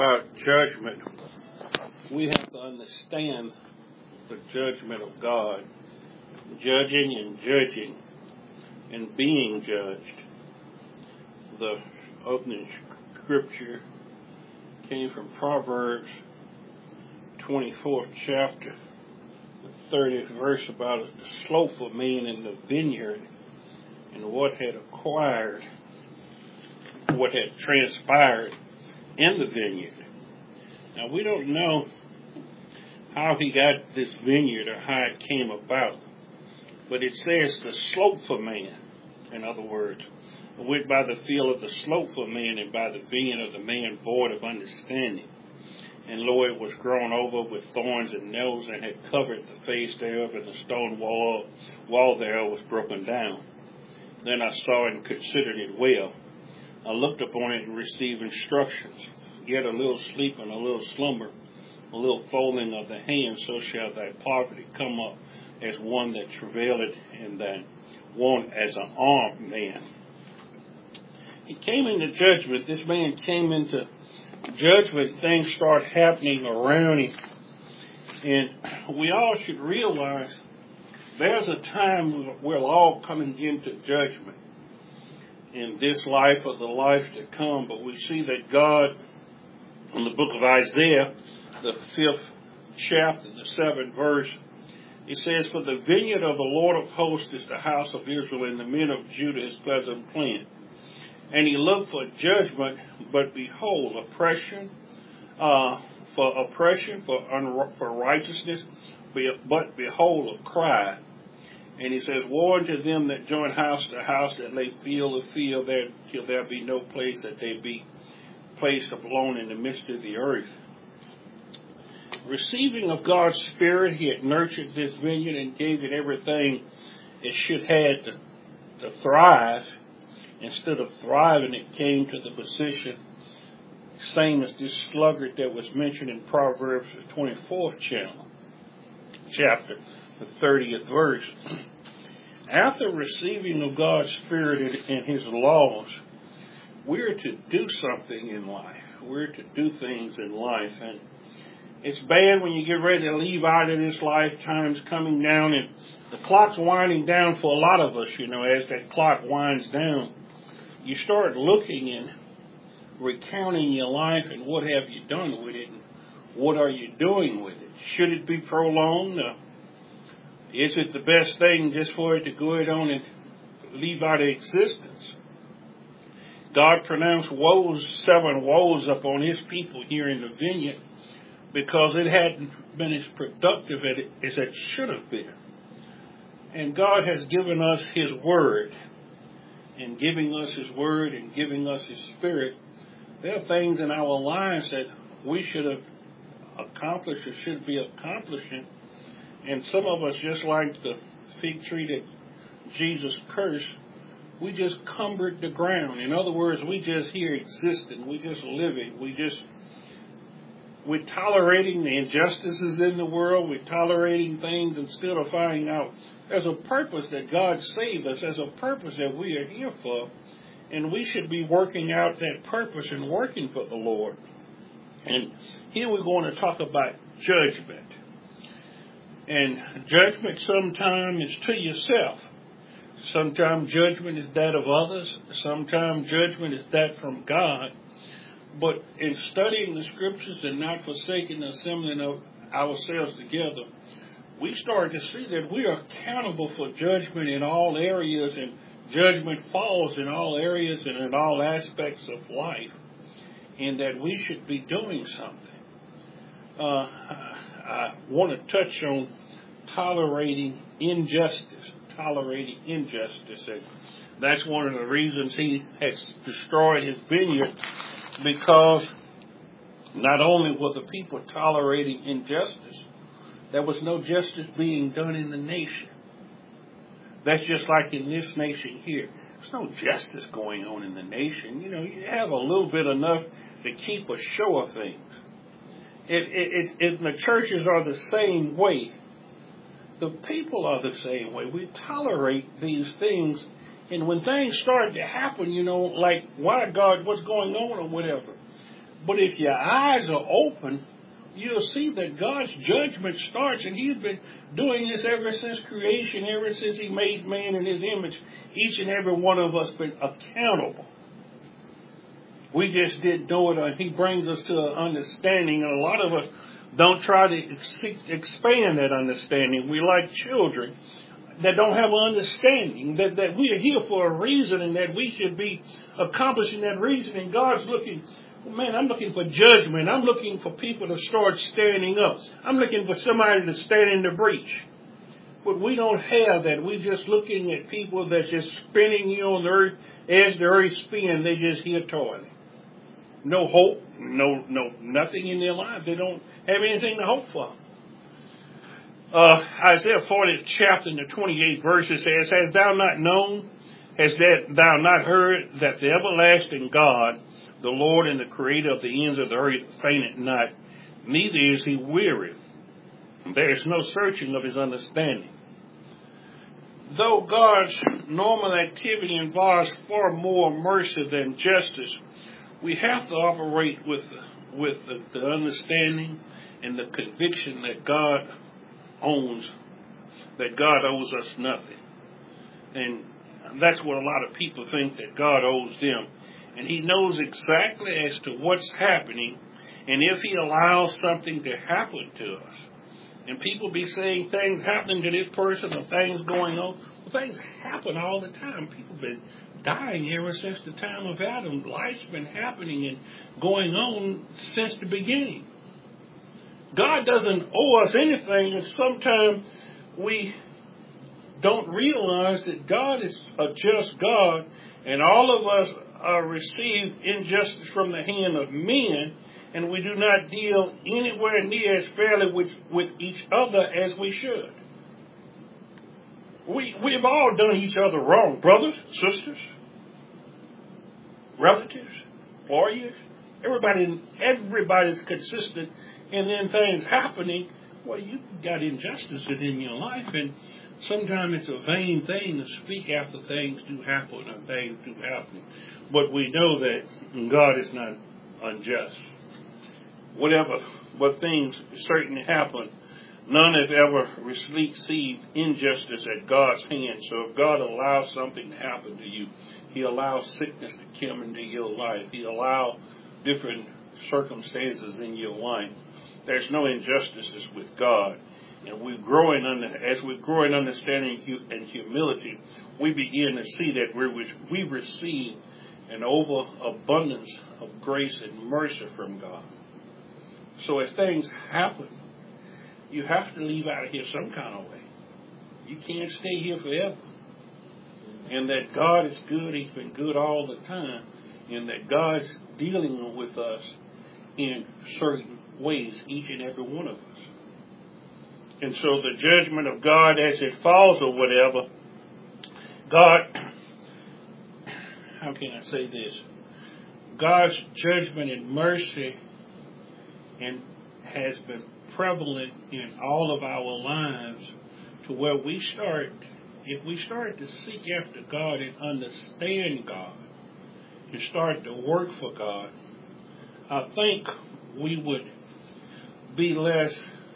About judgment, we have to understand the judgment of God, judging and judging and being judged. The opening scripture came from Proverbs 24th chapter, the 30th verse, about the slothful man in the vineyard and what had transpired in the vineyard. Now, we don't know how he got this vineyard or how it came about, but it says the slothful man, in other words, went by the field of the slothful man and by the vineyard of the man void of understanding. And lo, it was grown over with thorns and nettles, and had covered the face thereof, and the stone wall thereof was broken down. Then I saw and considered it well. I looked upon it and received instructions. Yet a little sleep and a little slumber, a little folding of the hand, so shall thy poverty come up as one that travaileth, and thy want as an armed man. He came into judgment. This man came into judgment. Things start happening around him. And we all should realize there's a time we're all coming into judgment in this life or the life to come. But we see that God, in the book of Isaiah, the 5th chapter, the 7th verse, it says, "For the vineyard of the Lord of hosts is the house of Israel, and the men of Judah his pleasant plant. And he looked for judgment, but behold, oppression, for righteousness, but behold, a cry." And he says, "Woe unto them that join house to house, that lay field to field, there till there be no place, that they be placed alone in the midst of the earth." Receiving of God's Spirit, he had nurtured this vineyard and gave it everything it should have to thrive. Instead of thriving, it came to the position same as this sluggard that was mentioned in Proverbs, the 24th chapter, the 30th verse. After receiving of God's Spirit and his laws, we're to do something in life. We're to do things in life. And it's bad when you get ready to leave out of this life, time's coming down, and the clock's winding down for a lot of us, as that clock winds down. You start looking and recounting your life and what have you done with it, and what are you doing with it? Should it be prolonged? Is it the best thing just for it to go on and leave out of existence? God pronounced 7 woes upon his people here in the vineyard because it hadn't been as productive as it should have been. And God has given us his word. And giving us his word and giving us his Spirit, there are things in our lives that we should have accomplished or should be accomplishing. And some of us, just like the fig tree that Jesus cursed, we just cumbered the ground. In other words, we just here existing. We just living. We're tolerating the injustices in the world. We're tolerating things instead of finding out there's a purpose that God saved us. There's a purpose that we are here for. And we should be working out that purpose and working for the Lord. And here we're going to talk about judgment. And judgment sometimes is to yourself. Sometimes judgment is that of others. Sometimes judgment is that from God. But in studying the scriptures and not forsaking the assembling of ourselves together, we start to see that we are accountable for judgment in all areas, and judgment falls in all areas and in all aspects of life, and that we should be doing something. I want to touch on tolerating injustice. And that's one of the reasons he has destroyed his vineyard, because not only were the people tolerating injustice, there was no justice being done in the nation. That's just like in this nation here. There's no justice going on in the nation. You have a little bit enough to keep a show of things. The churches are the same way. The people are the same way. We tolerate these things And when things start to happen, like, why, God, what's going on or whatever, But if your eyes are open, you'll see that God's judgment starts, and He's been doing this ever since creation, ever since He made man in His image. Each and every one of us been accountable. We just didn't know it, and He brings us to an understanding, and a lot of us don't try to expand that understanding. We like children that don't have an understanding, that we are here for a reason and that we should be accomplishing that reason. And God's looking, man, I'm looking for judgment. I'm looking for people to start standing up. I'm looking for somebody to stand in the breach. But we don't have that. We're just looking at people that's just spinning here on the earth. As the earth spins, they just here toiling. No hope, nothing in their lives. They don't have anything to hope for. Isaiah 40th chapter in the 28th verse says, "Hast thou not known, hast thou not heard, that the everlasting God, the Lord and the Creator of the ends of the earth, fainteth not, neither is He weary. There is no searching of His understanding." Though God's normal activity involves far more mercy than justice, we have to operate with the understanding and the conviction that God owes us nothing. And that's what a lot of people think, that God owes them. And He knows exactly as to what's happening, and if He allows something to happen to us. And people be saying things happening to this person or things going on. Well, things happen all the time. People have been dying ever since the time of Adam. Life's been happening and going on since the beginning. God doesn't owe us anything, and sometimes we don't realize that God is a just God, and all of us receive injustice from the hand of men, and we do not deal anywhere near as fairly with each other as we should. We've all done each other wrong, brothers, sisters, relatives, employees. Everybody's consistent, and then things happening. Well, you got injustice in your life, and sometimes it's a vain thing to speak after things do happen or things do happen. But we know that God is not unjust. What things certainly happen, none have ever received injustice at God's hand. So if God allows something to happen to you, He allows sickness to come into your life. He allows different circumstances in your life. There's no injustices with God. And as we grow in understanding and humility, we begin to see that we receive an overabundance of grace and mercy from God. So as things happen, you have to leave out of here some kind of way. You can't stay here forever. And that God is good. He's been good all the time. And that God's dealing with us in certain ways, each and every one of us. And so the judgment of God as it falls or whatever, God, how can I say this? God's judgment and mercy has been prevalent in all of our lives, to where if we start to seek after God and understand God and start to work for God, I think we would be less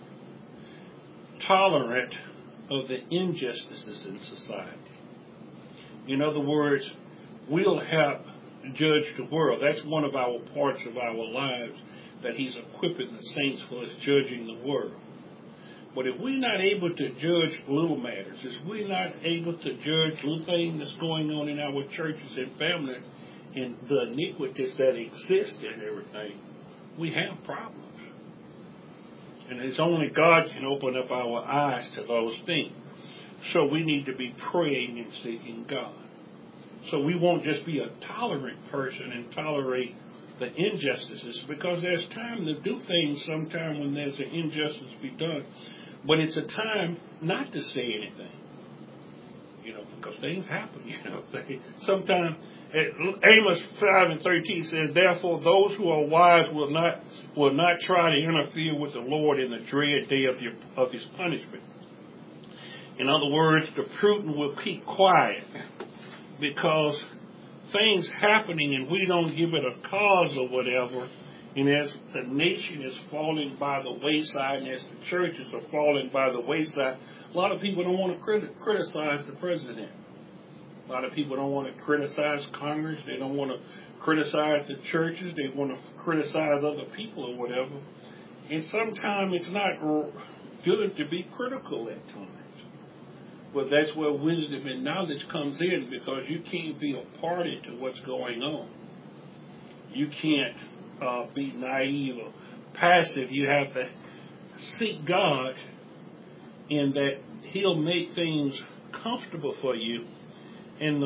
tolerant of the injustices in society. In other words, we'll help judge the world. That's one of our parts of our lives, that He's equipping the saints for us judging the world. But if we're not able to judge little matters, if we're not able to judge little things that's going on in our churches and families and the iniquities that exist and everything, we have problems. And it's only God can open up our eyes to those things. So we need to be praying and seeking God. So we won't just be a tolerant person and tolerate the injustices, because there's time to do things sometime when there's an injustice to be done. But it's a time not to say anything. Because things happen, Sometimes Amos 5:13 says, "Therefore those who are wise will not try to interfere with the Lord in the dread day of His punishment." In other words, the prudent will keep quiet, because things happening and we don't give it a cause or whatever, And as the nation is falling by the wayside, and as the churches are falling by the wayside, a lot of people don't want to criticize the president. A lot of people don't want to criticize Congress. They don't want to criticize the churches. They want to criticize other people or whatever. And sometimes it's not good to be critical at times. But that's where wisdom and knowledge comes in, because you can't be a party to what's going on. You can't be naive or passive. You have to seek God in that He'll make things comfortable for you. In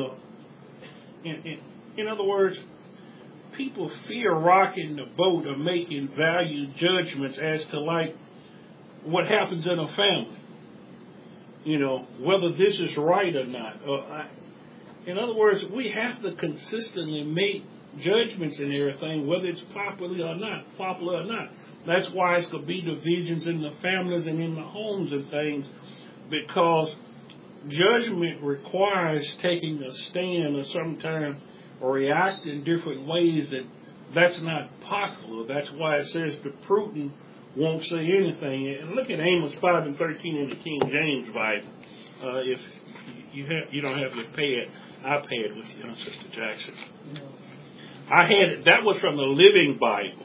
other words, people fear rocking the boat or making value judgments as to like what happens in a family. You know, whether this is right or not. In other words, we have to consistently make judgments and everything, whether it's popular or not. That's why it's going to be divisions in the families and in the homes and things, because judgment requires taking a stand or sometimes react in different ways, and that's not popular. That's why it says the prudent won't say anything. And look at Amos 5:13 in the King James Bible. If you don't have your iPad with you, Sister Jackson. I had it. That was from the Living Bible.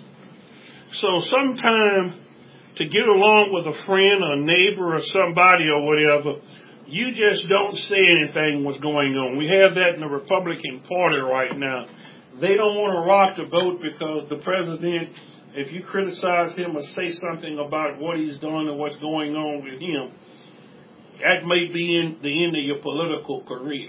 So sometime to get along with a friend or neighbor or somebody or whatever, you just don't say anything what's going on. We have that in the Republican Party right now. They don't want to rock the boat because the president, if you criticize him or say something about what he's done or what's going on with him, that may be in the end of your political career.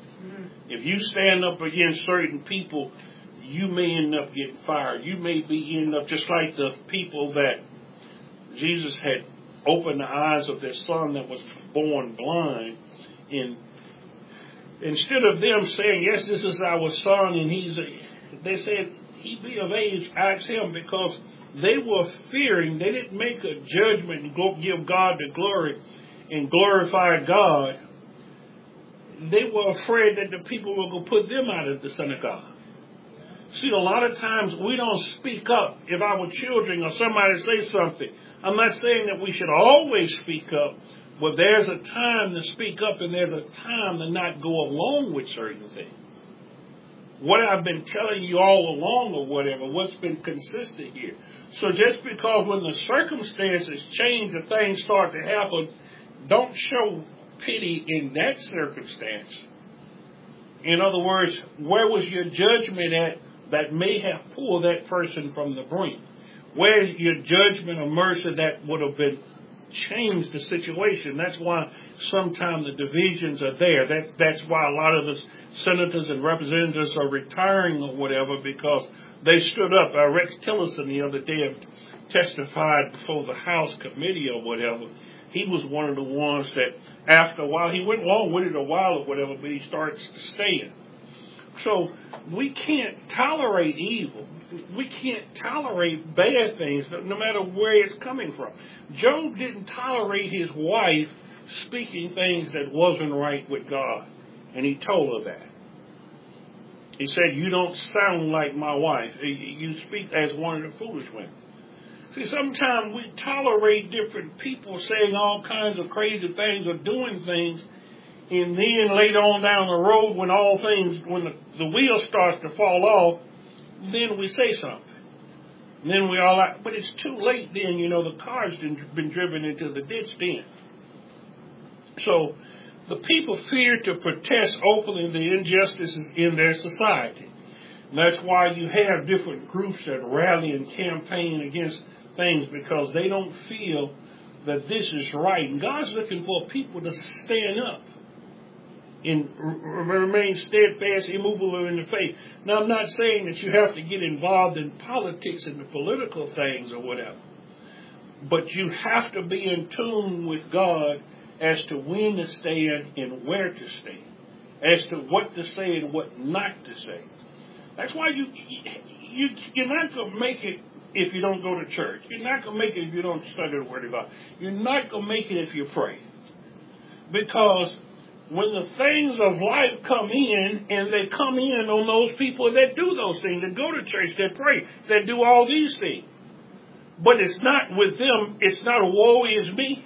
If you stand up against certain people, you may end up getting fired. You may end up just like the people that Jesus had opened the eyes of their son that was born blind. And instead of them saying, yes, this is our son, and they said, he be of age, ask him, because they were fearing. They didn't make a judgment and go give God the glory and glorify God. They were afraid that the people were going to put them out of the synagogue. See, a lot of times we don't speak up. If our children or somebody say something, I'm not saying that we should always speak up, but there's a time to speak up and there's a time to not go along with certain things. What I've been telling you all along or whatever, what's been consistent here. So just because when the circumstances change and things start to happen, don't show pity in that circumstance. In other words, where was your judgment at that may have pulled that person from the brink? Where's your judgment or mercy that would have been changed the situation? That's why sometimes the divisions are there. That's why a lot of the senators and representatives are retiring or whatever, because they stood up. Rex Tillerson the other day testified before the House committee or whatever. He was one of the ones that after a while, he went along with it a while or whatever, but he starts to stand. So we can't tolerate evil. We can't tolerate bad things, no matter where it's coming from. Job didn't tolerate his wife speaking things that wasn't right with God. And he told her that. He said, you don't sound like my wife. You speak as one of the foolish women. See, sometimes we tolerate different people saying all kinds of crazy things or doing things, and then later on down the road when the wheel starts to fall off, then we say something. And then we all like, but it's too late then, the car's been driven into the ditch then. So the people fear to protest openly the injustices in their society. And that's why you have different groups that rally and campaign against things, because they don't feel that this is right. And God's looking for people to stand up and remain steadfast, immovable in the faith. Now, I'm not saying that you have to get involved in politics and the political things or whatever, but you have to be in tune with God as to when to stand and where to stand, as to what to say and what not to say. That's why you're not going to make it if you don't go to church. You're not going to make it if you don't study the Word of God. You're not going to make it if you pray. Because when the things of life come in, and they come in on those people that do those things, that go to church, that pray, that do all these things. But it's not with them, it's not a woe is me.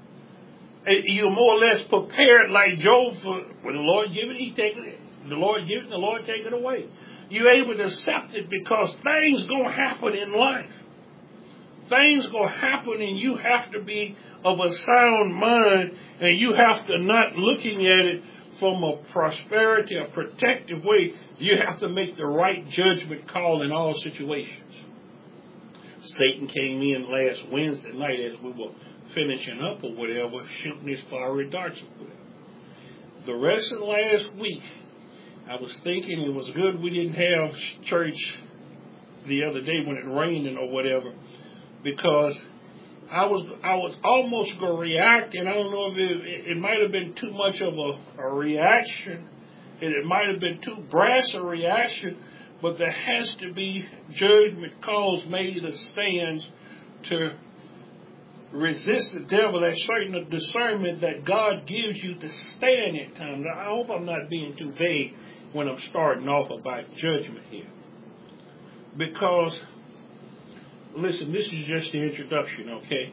You're more or less prepared like Job for when the Lord give it, he take it. The Lord give it, the Lord take it away. You're able to accept it because things gonna happen in life. Things gonna happen, and you have to be of a sound mind, and you have to not looking at it from a prosperity, a protective way. You have to make the right judgment call in all situations. Satan came in last Wednesday night as we were finishing up or whatever, shooting his fiery darts or whatever. The rest of last week, I was thinking it was good we didn't have church the other day when it rained or whatever, because I was almost going to react, and I don't know if it might have been too much of a reaction, and it might have been too brass a reaction, but there has to be judgment calls made that stands to resist the devil. That certain discernment that God gives you to stand at times. I hope I'm not being too vague when I'm starting off about judgment here. Because, listen, this is just the introduction, okay?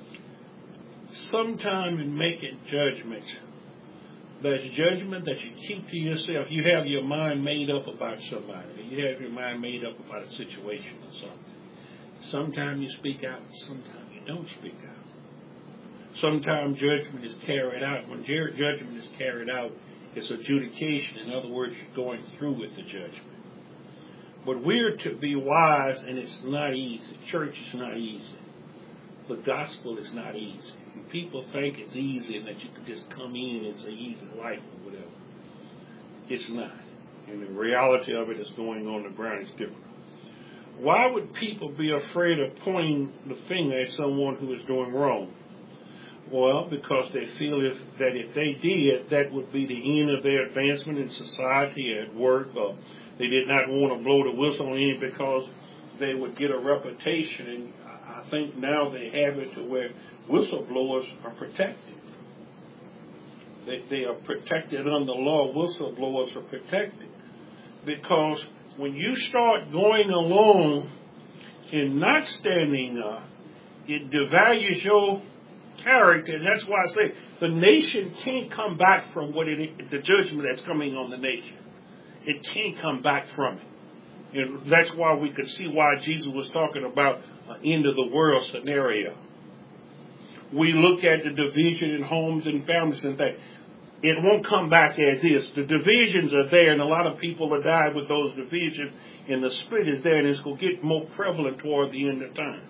Sometime in making judgments, there's judgment that you keep to yourself. You have your mind made up about somebody. You have your mind made up about a situation or something. Sometimes you speak out, sometimes you don't speak out. Sometimes judgment is carried out. When judgment is carried out, it's adjudication. In other words, you're going through with the judgment. But we're to be wise, and it's not easy. Church is not easy. The gospel is not easy. And people think it's easy and that you can just come in and it's an easy life or whatever. It's not. And the reality of it is going on the ground is different. Why would people be afraid of pointing the finger at someone who is doing wrong? Well, because they feel that if they did, that would be the end of their advancement in society, at work, or they did not want to blow the whistle on any because they would get a reputation. And I think now they have it to where whistleblowers are protected. They are protected under law. Whistleblowers are protected. Because when you start going along and not standing up, it devalues your character. And that's why I say the nation can't come back from the judgment that's coming on the nation. It can't come back from it. And that's why we could see why Jesus was talking about an end of the world scenario. We look at the division in homes and families and things. It won't come back as is. The divisions are there, and a lot of people are dying with those divisions, and the spirit is there, and it's going to get more prevalent toward the end of time.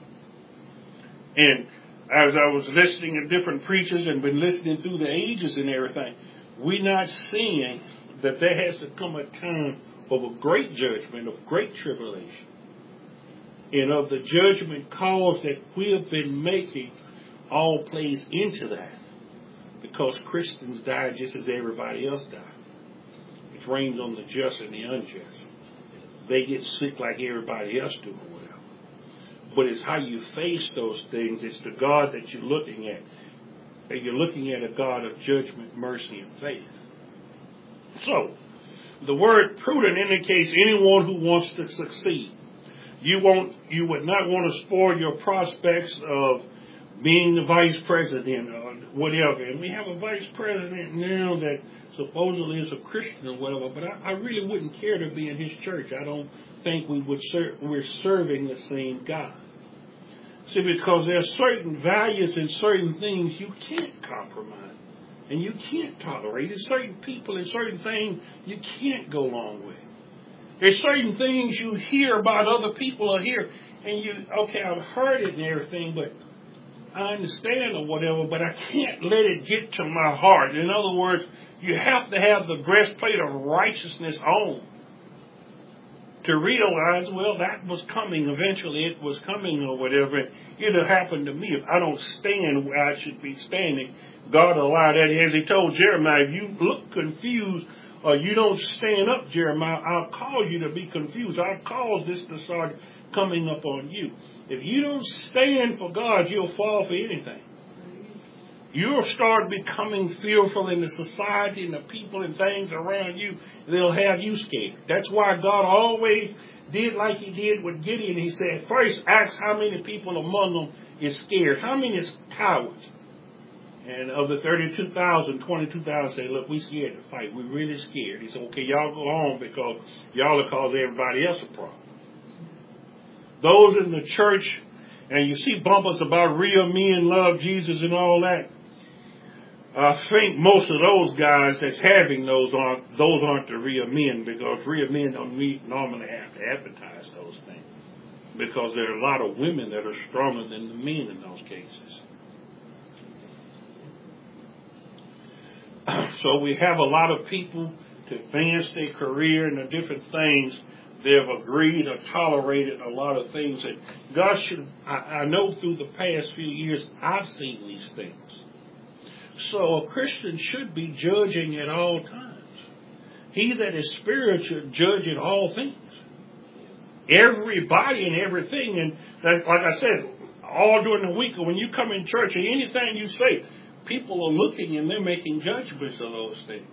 And as I was listening to different preachers and been listening through the ages and everything, we're not seeing that there has to come a time of a great judgment, of great tribulation, and of the judgment calls that we have been making all plays into that. Because Christians die just as everybody else dies. It rains on the just and the unjust. They get sick like everybody else do or whatever. But it's how you face those things. It's the God that you're looking at. And you're looking at a God of judgment, mercy, and faith. So, the word prudent indicates anyone who wants to succeed. You would not want to spoil your prospects of being the vice president or whatever. And we have a vice president now that supposedly is a Christian or whatever, but I really wouldn't care to be in his church. I don't think we're serving the same God. See, because there are certain values and certain things you can't compromise and you can't tolerate. There's certain people and certain things you can't go along with. There's certain things you hear about other people are here, and I've heard it and everything, but I understand or whatever, but I can't let it get to my heart. In other words, you have to have the breastplate of righteousness on to realize, well, that was coming. Eventually it was coming or whatever. It'll happen to me if I don't stand where I should be standing. God allowed that. As he told Jeremiah, if you look confused or you don't stand up, Jeremiah, I'll cause you to be confused. I'll cause this to start coming up on you. If you don't stand for God, you'll fall for anything. You'll start becoming fearful in the society and the people and things around you. They'll have you scared. That's why God always did like he did with Gideon. He said, first ask how many people among them is scared. How many is cowards? And of the 32,000, 22,000 say, look, we scared to fight. We're really scared. He said, okay, y'all go home because y'all will cause everybody else a problem. Those in the church, and you see bumpers about real men love Jesus and all that. I think most of those guys that's having those aren't the real men, because real men don't normally have to advertise those things, because there are a lot of women that are stronger than the men in those cases. So we have a lot of people to advance their career and the different things. They've agreed or tolerated a lot of things that God should. I know through the past few years I've seen these things. So a Christian should be judging at all times. He that is spiritual, judging all things. Everybody and everything. And that, like I said, all during the week, when you come in church, and anything you say, people are looking and they're making judgments of those things.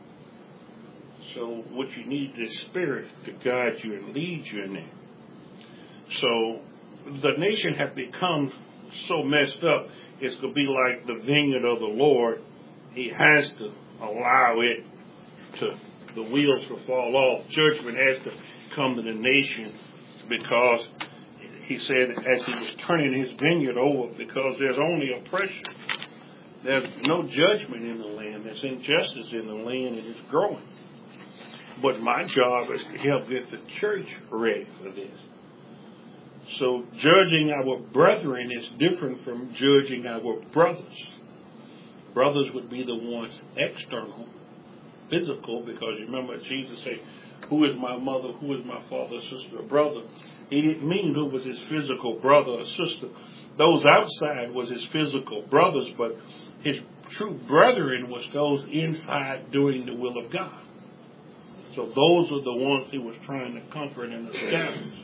So what you need is Spirit to guide you and lead you in there. So the nation have become so messed up, it's going to be like the vineyard of the Lord. He has to allow it to, the wheels to fall off. Judgment has to come to the nation, because he said as he was turning his vineyard over, because there's only oppression. There's no judgment in the land. There's injustice in the land, and it's growing. But my job is to help get the church ready for this. So judging our brethren is different from judging our brothers. Brothers would be the ones external, physical, because you remember Jesus said, who is my mother, who is my father, sister, or brother? He didn't mean who was his physical brother or sister. Those outside was his physical brothers, but his true brethren was those inside doing the will of God. So those are the ones he was trying to comfort and establish.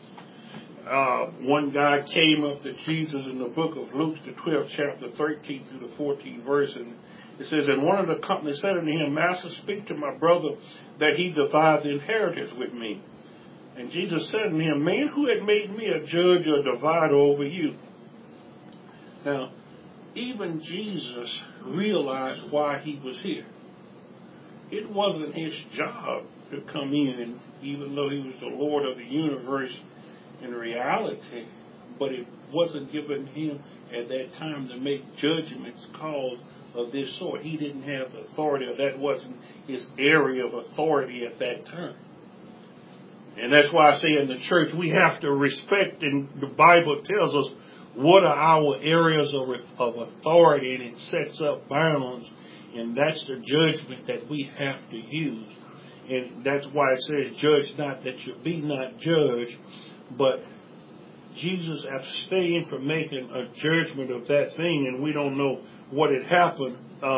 One guy came up to Jesus in the book of Luke, the 12th chapter, 13 through the 14th verse, and it says, and one of the company said unto him, Master, speak to my brother that he divide the inheritance with me. And Jesus said unto him, man, who had made me a judge or divider over you? Now, even Jesus realized why he was here. It wasn't his job to come in, even though he was the Lord of the universe in reality, but it wasn't given him at that time to make judgments calls of this sort. He didn't have the authority, or that wasn't his area of authority at that time. And that's why I say in the church we have to respect, and the Bible tells us what are our areas of authority, and it sets up bounds, and that's the judgment that we have to use. And that's why it says, judge not that you be not judged. But Jesus abstained from making a judgment of that thing, and we don't know what had happened.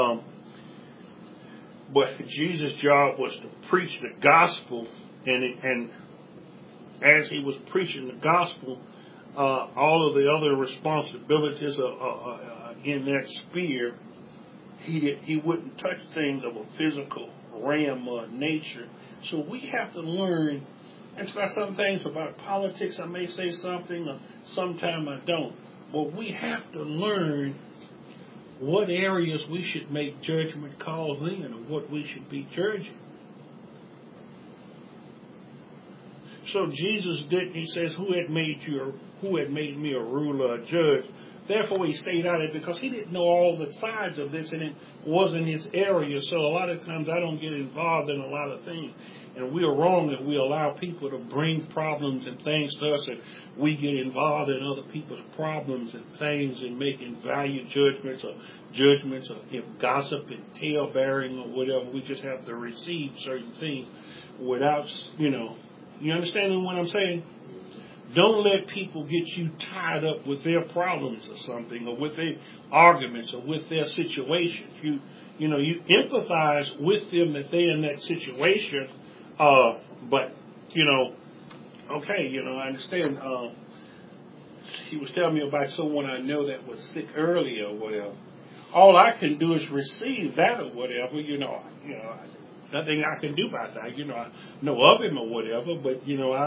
But Jesus' job was to preach the gospel, and as he was preaching the gospel, all of the other responsibilities in that sphere, he wouldn't touch things of a physical realm or nature. So we have to learn. That's why some things about politics, I may say something, or sometime I don't. But we have to learn what areas we should make judgment calls in, and what we should be judging. So Jesus didn't. He says, "Who had made me a ruler, a judge?" Therefore, he stayed out of it, because he didn't know all the sides of this, and it wasn't his area. So a lot of times I don't get involved in a lot of things. And we are wrong if we allow people to bring problems and things to us, and we get involved in other people's problems and things, and making value judgments or if gossip and tale bearing or whatever. We just have to receive certain things without, you understand what I'm saying? Don't let people get you tied up with their problems or something, or with their arguments, or with their situations. You empathize with them that they're in that situation. But, I understand. He was telling me about someone I know that was sick earlier or whatever. all I can do is receive that or whatever, nothing I can do about that. I know of him or whatever, but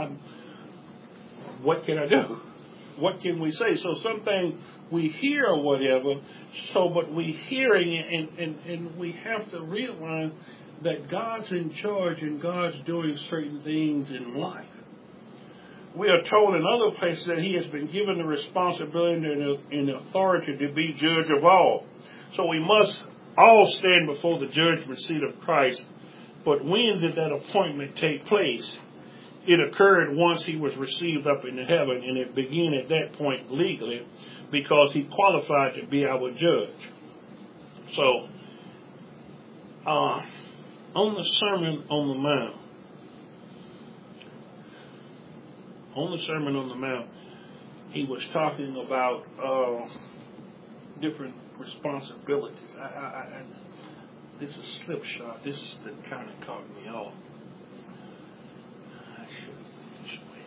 what can I do? What can we say? So something we hear or whatever, but we hearing it and we have to realize that God's in charge and God's doing certain things in life. We are told in other places that he has been given the responsibility and authority to be judge of all. So we must all stand before the judgment seat of Christ. But when did that appointment take place? It occurred once he was received up into heaven, and it began at that point legally because he qualified to be our judge. So, on the Sermon on the Mount, he was talking about different responsibilities. This is slipshod. This is the kind of caught me off. I should have this way.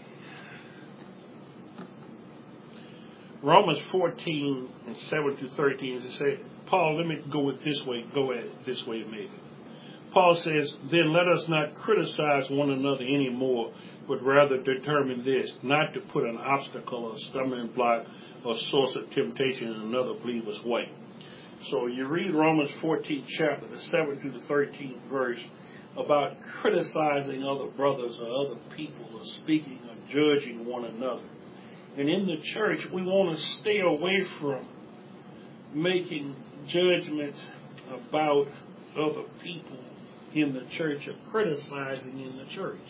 Romans 14 and 7 to 13. It says, Paul, let me go with this way. Go at it this way, maybe. Paul says, then let us not criticize one another anymore, but rather determine this, not to put an obstacle or stumbling block or source of temptation in another believer's way. So you read Romans 14 chapter, the 7th to the 13th verse, about criticizing other brothers or other people or speaking or judging one another. And in the church, we want to stay away from making judgments about other people in the church or criticizing in the church.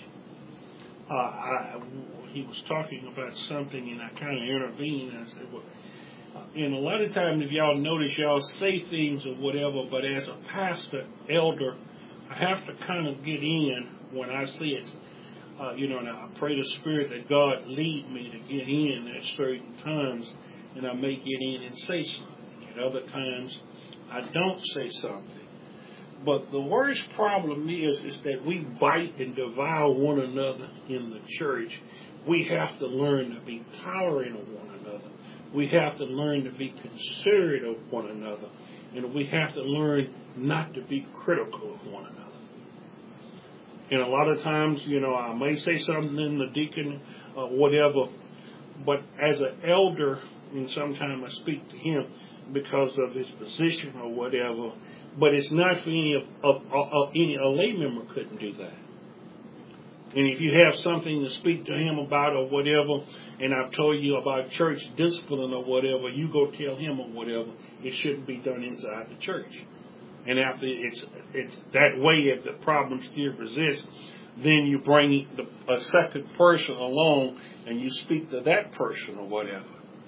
He was talking about something and I kind of intervened and I said, well, and a lot of times if y'all notice, y'all say things or whatever, but as a pastor, elder, I have to kind of get in when I see it. And I pray the Spirit that God lead me to get in at certain times, and I may get in and say something. At other times, I don't say something. But the worst problem is that we bite and devour one another in the church. We have to learn to be tolerant of one another. We have to learn to be considerate of one another. And we have to learn not to be critical of one another. And a lot of times, I may say something in the deacon or whatever, but as an elder, and sometimes I speak to him because of his position or whatever, but it's not for any a lay member couldn't do that. And if you have something to speak to him about or whatever, and I've told you about church discipline or whatever, you go tell him or whatever, it shouldn't be done inside the church. And after it's that way, if the problem still persists, then you bring a second person along and you speak to that person or whatever.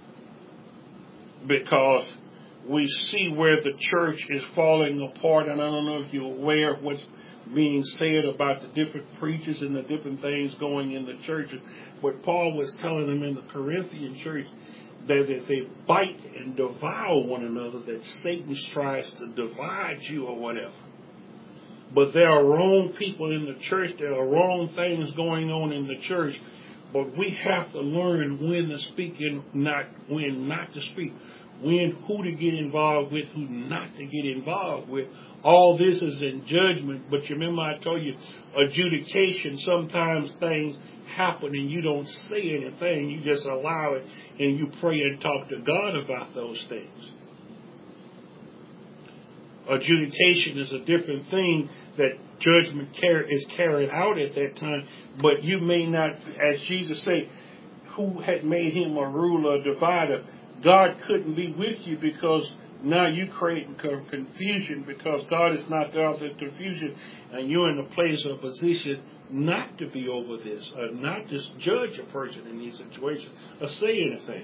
Because we see where the church is falling apart, and I don't know if you're aware of what's being said about the different preachers and the different things going in the church. But Paul was telling them in the Corinthian church that if they bite and devour one another, that Satan tries to divide you or whatever. But there are wrong people in the church. There are wrong things going on in the church. But we have to learn when to speak and when not to speak. When who to get involved with, who not to get involved with. All this is in judgment. But you remember I told you, adjudication, sometimes things happen and you don't say anything. You just allow it and you pray and talk to God about those things. Adjudication is a different thing that judgment is carried out at that time. But you may not, as Jesus said, who had made him a ruler, a divider. God couldn't be with you because now you creating confusion because God is not the author of confusion and you're in a place or position not to be over this or not just judge a person in these situations or say anything.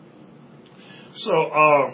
So,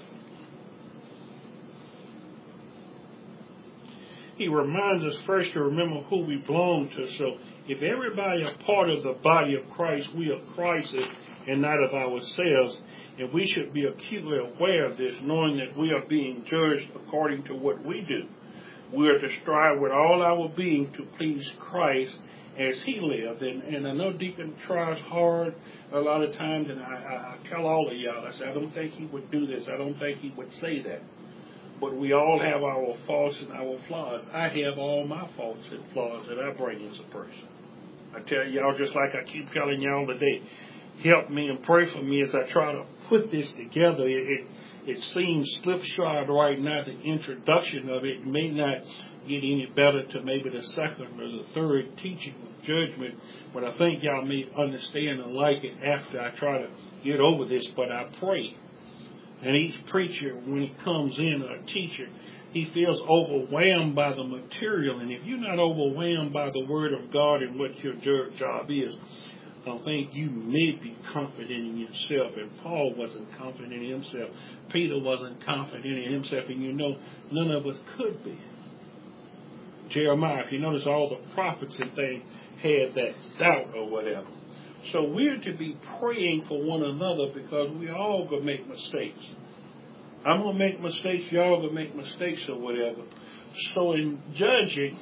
he reminds us first to remember who we belong to. So if everybody are part of the body of Christ, we are Christ's and not of ourselves. And we should be acutely aware of this, knowing that we are being judged according to what we do. We are to strive with all our being to please Christ as he lived. And I know Deacon tries hard a lot of times, and I tell all of y'all, I say, I don't think he would do this. I don't think he would say that. But we all have our faults and our flaws. I have all my faults and flaws that I bring as a person. I tell y'all, just like I keep telling y'all today, help me and pray for me as I try to put this together. It seems slipshod right now, the introduction of it may not get any better to maybe the second or the third teaching of judgment, but I think y'all may understand and like it after I try to get over this. But I pray. And each preacher, when he comes in, or a teacher, he feels overwhelmed by the material. And if you're not overwhelmed by the Word of God and what your job is, I think you may be confident in yourself. And Paul wasn't confident in himself. Peter wasn't confident in himself. And you know, none of us could be. Jeremiah, if you notice, all the prophets and things had that doubt or whatever. So we're to be praying for one another because we all going to make mistakes. I'm going to make mistakes. Y'all going to make mistakes or whatever. So in judging,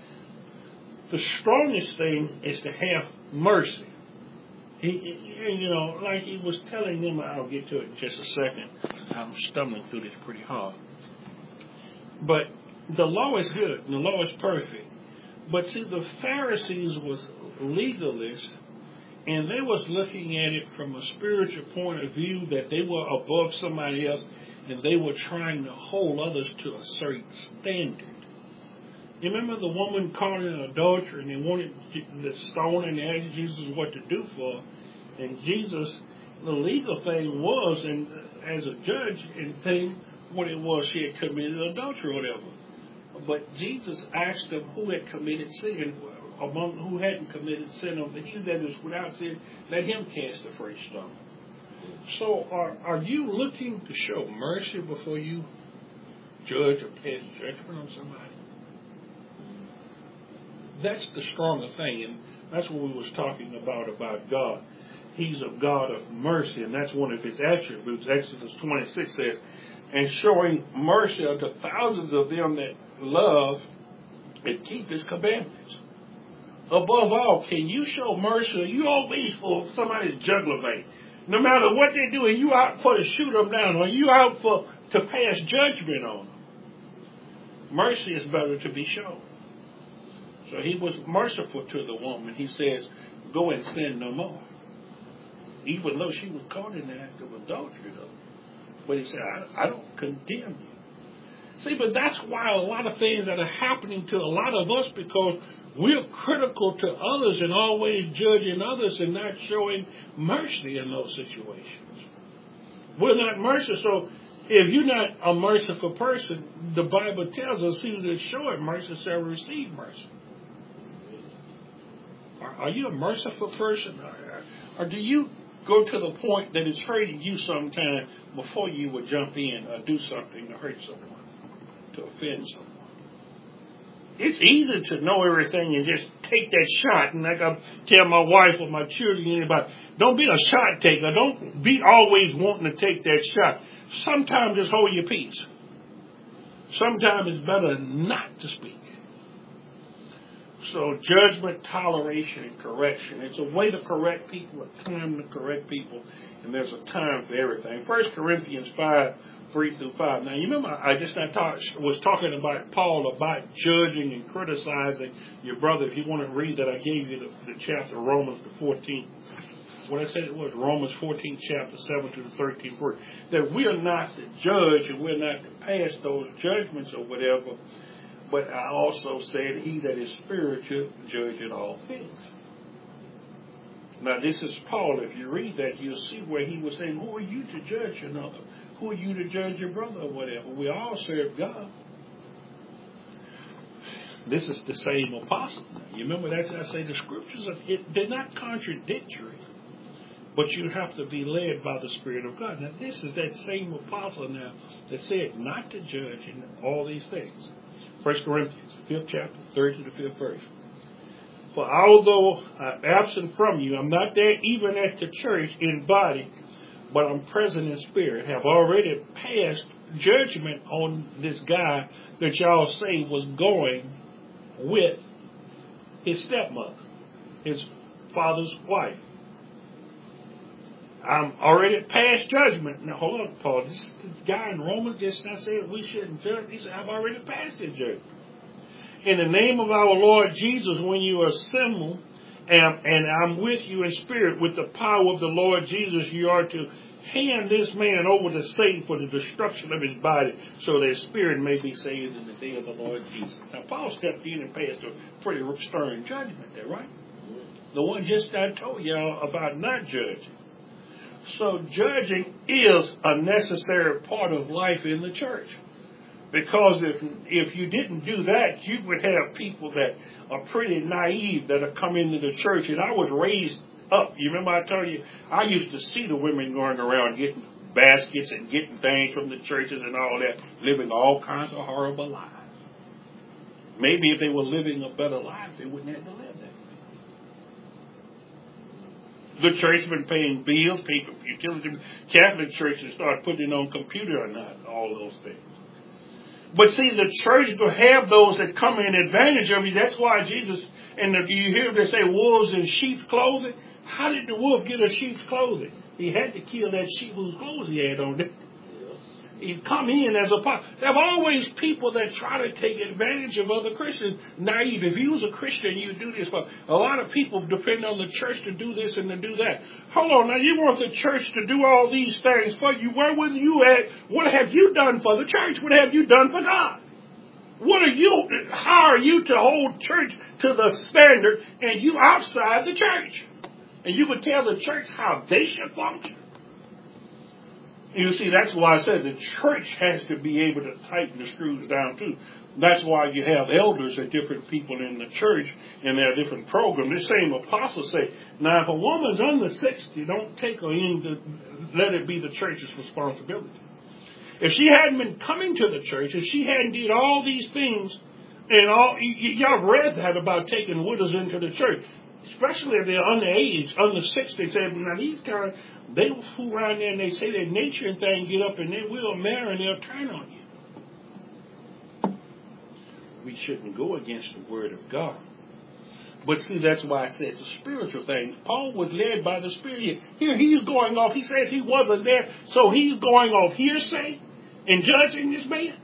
the strongest thing is to have mercy. You know, like he was telling them, I'll get to it in just a second. I'm stumbling through this pretty hard. But the law is good and the law is perfect. But see, the Pharisees was legalists. And they was looking at it from a spiritual point of view that they were above somebody else and they were trying to hold others to a certain standard. You remember the woman caught in adultery and they wanted the stone and asked Jesus what to do for her. And Jesus, the legal thing was, and as a judge and thing, what it was, she had committed adultery or whatever. But Jesus asked them who had committed sin. Among who hadn't committed sin, of he that is without sin, let him cast the first stone. So are you looking to show mercy before you judge or pass judgment on somebody? That's the stronger thing, and that's what we was talking about God. He's a God of mercy, and that's one of his attributes. Exodus 26 says, and showing mercy unto thousands of them that love and keep his commandments. Above all, can you show mercy? You always for somebody's jugular vein. No matter what they do, are you out for to shoot them down? Are you out for to pass judgment on them? Mercy is better to be shown. So he was merciful to the woman. He says, go and sin no more. Even though she was caught in the act of adultery, though. But he said, I don't condemn you. See, but that's why a lot of things that are happening to a lot of us, because we're critical to others and always judging others and not showing mercy in those situations. We're not merciful. So if you're not a merciful person, the Bible tells us he that showeth mercy shall receive mercy. Are you a merciful person? Or do you go to the point that it's hurting you sometime before you would jump in or do something to hurt someone, to offend someone? It's easy to know everything and just take that shot. And like I tell my wife or my children, anybody, don't be a shot taker. Don't be always wanting to take that shot. Sometimes just hold your peace. Sometimes it's better not to speak. So judgment, toleration, and correction. It's a way to correct people, a time to correct people, and there's a time for everything. 1 Corinthians 5:3-5. Now, you remember I just was talking about Paul about judging and criticizing your brother. If you want to read that, I gave you the chapter, Romans the 14th. What I said it was Romans 14th chapter 7 to the 13th verse. That we are not to judge and we're not to pass those judgments or whatever. But I also said he that is spiritual judging all things. Now this is Paul. If you read that, you'll see where he was saying, who are you to judge another? Who are you to judge your brother or whatever? We all serve God. This is the same apostle. You remember that's I say the scriptures, they're not contradictory. But you have to be led by the Spirit of God. Now this is that same apostle now that said not to judge in all these things. 1 Corinthians, 5th chapter, 3rd to the 5th verse. For although I'm absent from you, I'm not there even at the church in body, but I'm present in spirit. Have already passed judgment on this guy that y'all say was going with his stepmother, his father's wife. I'm already past judgment. Now, hold on, Paul. This guy in Romans just not saying we shouldn't judge. He said, I've already passed the judgment. In the name of our Lord Jesus, when you assemble, and I'm with you in spirit, with the power of the Lord Jesus, you are to hand this man over to Satan for the destruction of his body, so that his spirit may be saved in the day of the Lord Jesus. Now, Paul stepped in and passed a pretty stern judgment there, right? The one just I told y'all about not judging. So judging is a necessary part of life in the church. Because if you didn't do that, you would have people that are pretty naive that are coming into the church. And I was raised up. You remember I told you, I used to see the women going around getting baskets and getting things from the churches and all that, living all kinds of horrible lives. Maybe if they were living a better life, they wouldn't have to live that way. The church been paying bills, paying utilities. Catholic churches started putting it on computer or not, all those things. But see, the church will have those that come in advantage of you. That's why Jesus, and you hear them say wolves in sheep's clothing. How did the wolf get a sheep's clothing? He had to kill that sheep whose clothes he had on. He's come in as a part. There are always people that try to take advantage of other Christians. Naive. If you was a Christian, you do this. But a lot of people depend on the church to do this and to do that. Hold on. Now, you want the church to do all these things for you. Where were you at? What have you done for the church? What have you done for God? How are you to hold church to the standard and you outside the church? And you would tell the church how they should function. You see, that's why I said the church has to be able to tighten the screws down too. That's why you have elders and different people in the church, and there are different programs. The same apostles say, now if a woman's under 60, don't take her in to let it be the church's responsibility. If she hadn't been coming to the church, if she hadn't did all these things, and y'all read that about taking widows into the church. Especially if they're underage, under 60, say, now these guys, they will fool around there and they say their nature and thing, get up and they will marry and they'll turn on you. We shouldn't go against the word of God. But see, that's why I said it's a spiritual thing. Paul was led by the Spirit. Here he's going off, he says he wasn't there, so he's going off hearsay and judging this man.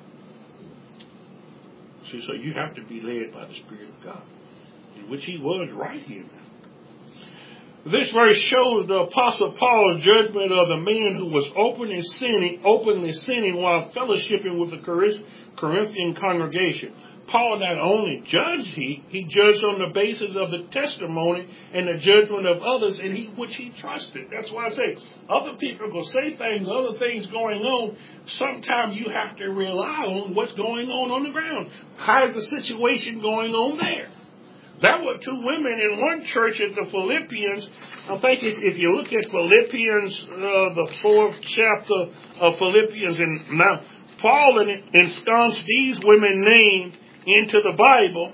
See, so you have to be led by the Spirit of God. Which he was right here. This verse shows the Apostle Paul's judgment of the man who was openly sinning while fellowshipping with the Corinthian congregation. Paul not only judged, he judged on the basis of the testimony and the judgment of others which he trusted. That's why I say other people will say things, other things going on. Sometimes you have to rely on what's going on the ground. How's the situation going on there? There were two women in one church at the Philippians. I think if you look at Philippians, the 4th chapter of Philippians, and now Paul ensconced these women named into the Bible.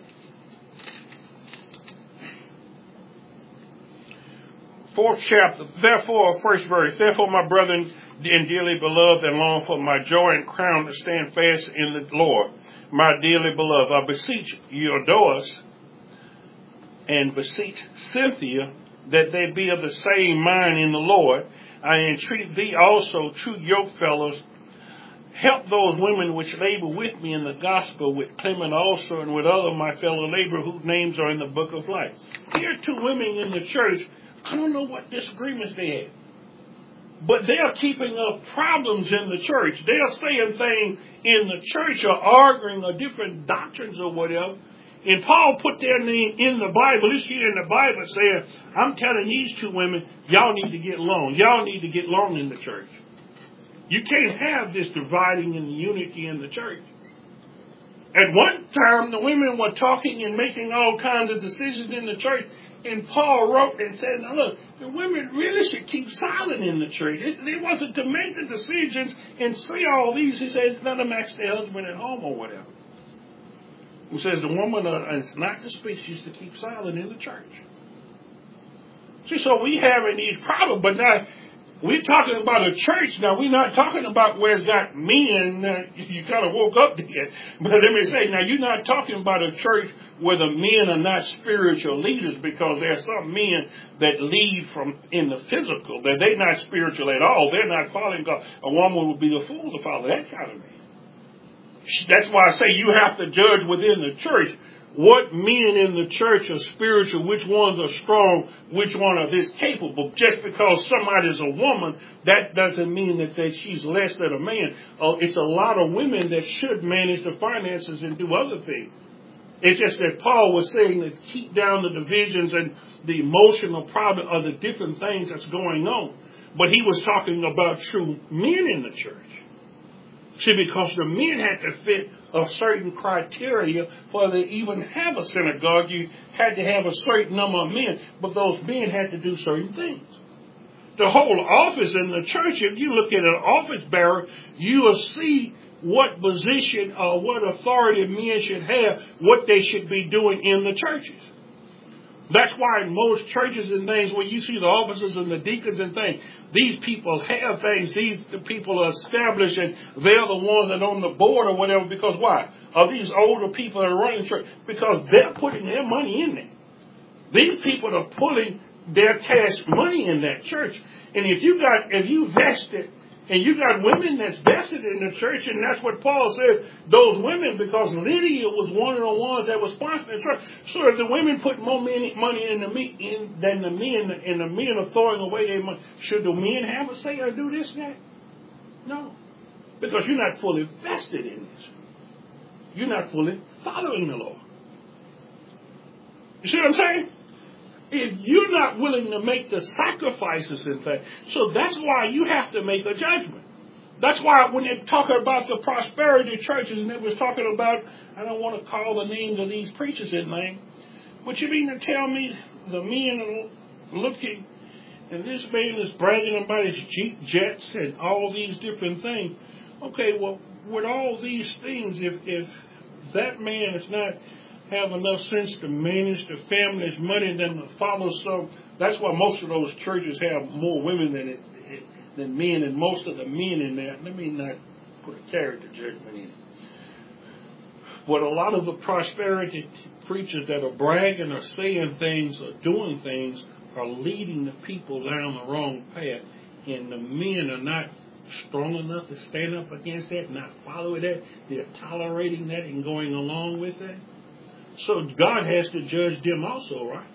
4th chapter, therefore, first verse, therefore, my brethren and dearly beloved, and long for my joy and crown to stand fast in the Lord, my dearly beloved, I beseech Euodias and beseech Cynthia that they be of the same mind in the Lord. I entreat thee also, true yokefellows, help those women which labor with me in the gospel, with Clement also, and with other my fellow laborers whose names are in the book of life. Here are two women in the church. I don't know what disagreements they had, but they're keeping up problems in the church. They're saying things in the church or arguing or different doctrines or whatever. And Paul put their name in the Bible. This here in the Bible saying, I'm telling these two women, y'all need to get along. Y'all need to get along in the church. You can't have this dividing and unity in the church. At one time, the women were talking and making all kinds of decisions in the church. And Paul wrote and said, now look, the women really should keep silent in the church. It wasn't to make the decisions and say all these. He says, let them ask their husband at home or whatever. He says the woman is not to speak, she's to keep silent in the church. See, so we having these problems, but now We're talking about a church now. We're not talking about where it's got men. You kind of woke up there. But let me say, now you're not talking about a church where the men are not spiritual leaders, because there are some men that lead from in the physical, that they're not spiritual at all. They're not following God. A woman would be the fool to follow that kind of man. That's why I say you have to judge within the church. What men in the church are spiritual, which ones are strong, which one are this capable. Just because somebody is a woman, that doesn't mean that she's less than a man. It's a lot of women that should manage the finances and do other things. It's just that Paul was saying to keep down the divisions and the emotional problem of the different things that's going on. But he was talking about true men in the church. See, because the men had to fit a certain criteria for they even have a synagogue. You had to have a certain number of men, but those men had to do certain things. The whole office in the church, if you look at an office bearer, you will see what position or what authority men should have, what they should be doing in the churches. That's why in most churches and things where you see the officers and the deacons and things, these people have things, these people are established and they're the ones that are on the board or whatever. Because why? Are these older people that are running church? Because they're putting their money in there. These people are pulling their cash money in that church. And if you vested, and you got women that's vested in the church, and that's what Paul said, those women, because Lydia was one of the ones that was sponsoring the church. So if the women put more money in than the men, and the men are throwing away their money, should the men have a say or do this and that? No. Because you're not fully vested in this. You're not fully following the Lord. You see what I'm saying? If you're not willing to make the sacrifices and things, so that's why you have to make a judgment. That's why when they talk about the prosperity churches, and they was talking about, I don't want to call the names of these preachers in name, but you mean to tell me the men are looking, and this man is bragging about his Jeep jets and all these different things. Okay, well, with all these things, if that man is not have enough sense to manage the family's money than to follow some. That's why most of those churches have more women than men, and most of the men in there. Let me not put a character judgment in it. But a lot of the prosperity preachers that are bragging or saying things or doing things are leading the people down the wrong path, and the men are not strong enough to stand up against that, not following that. They're tolerating that and going along with that. So God has to judge them also, right?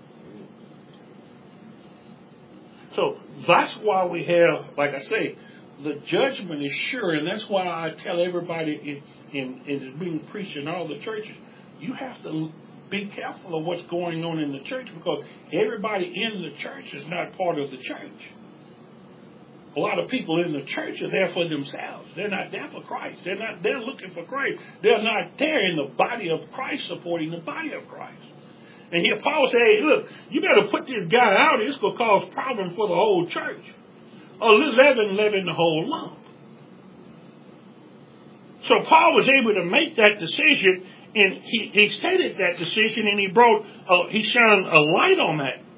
So that's why we have, like I say, the judgment is sure, and that's why I tell everybody in being preached in all the churches, you have to be careful of what's going on in the church, because everybody in the church is not part of the church. A lot of people in the church are there for themselves. They're not there for Christ. They're not there looking for Christ. They're not there in the body of Christ, supporting the body of Christ. And here Paul said, hey, look, you better put this guy out. It's going to cause problems for the whole church. A little leaven the whole lump. So Paul was able to make that decision, and he stated that decision, and he shined a light on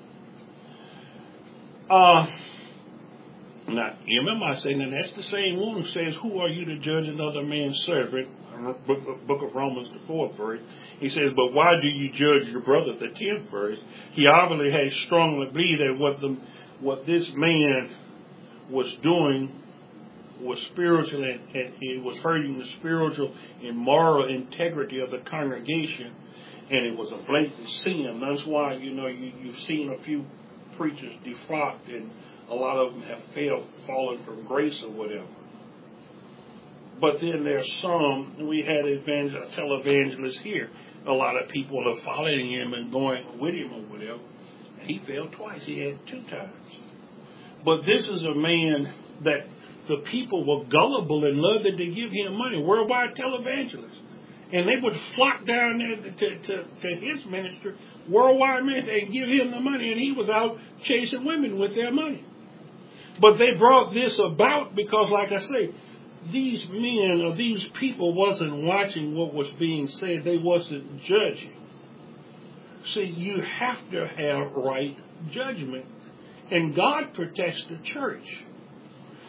that. Now, you remember I saying that that's the same one who says, who are you to judge another man's servant? Book of Romans, the 4th verse. He says, but why do you judge your brother, the 10th verse? He obviously has strongly believed that what this man was doing was spiritual, and it was hurting the spiritual and moral integrity of the congregation, and it was a blatant sin. That's why, you've seen a few preachers defrocked, and a lot of them have fallen from grace or whatever. But then there's some, we had televangelists here. A lot of people are following him and going with him or whatever. He failed twice. He had 2 times. But this is a man that the people were gullible and loved to give him money. Worldwide televangelists. And they would flock down there to his ministry, worldwide ministry, and give him the money. And he was out chasing women with their money. But they brought this about because, like I say, these men or these people wasn't watching what was being said. They wasn't judging. See, you have to have right judgment. And God protects the church.